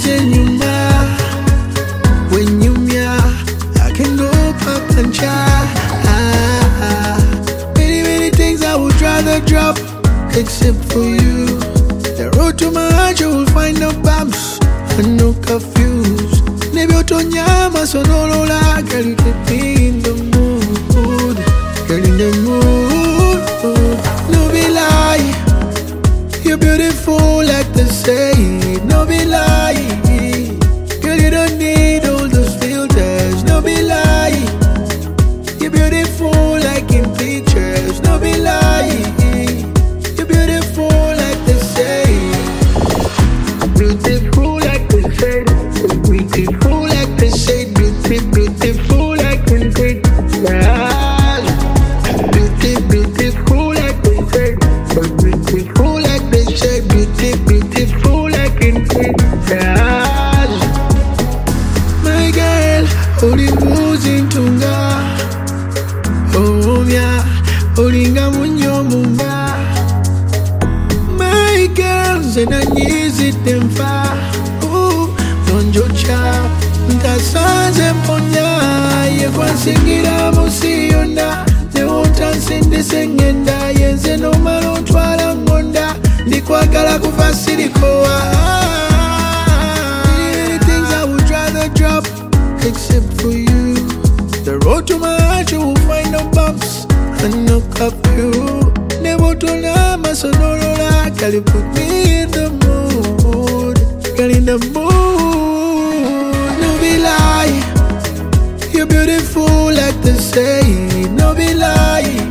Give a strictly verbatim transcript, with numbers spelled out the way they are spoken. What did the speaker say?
in your mind. When you meow, I can go pop and try. Many, many things I would rather drop, except for you. The road to my heart, you will find no bumps and no curfews. Nebi otonyama so no lola, girl you take me in the mood, girl in the mood. No be lie, you're beautiful like they say. No be lie, girl you don't need all those filters. No be lie, you're beautiful like in pictures. No be lie, you're beautiful like they say. Beautiful like they say. Beautiful like they say. Beautiful, beautiful like they say. Beautiful, beautiful like they say. Beautiful like they say. Beautiful, beautiful like they say. My girl, only losing tunga. Oh yeah, olinga munyo mumba. My girls and I need them far. Ooh, nonjocha, ntasanze mponya. Ye kwansingira musiyonda. Ne wontansinde sengenda. Yenze no malo ntwala ngonda. Ndikwagala kufa sirikoa. Many things I would rather drop, except for you. The road to my heart, you will find no bumps and no curfew. Never told I'm so no lola. Girl, you put me in the mood. Girl, in the mood. No be lie, you're beautiful like they say. No be lie,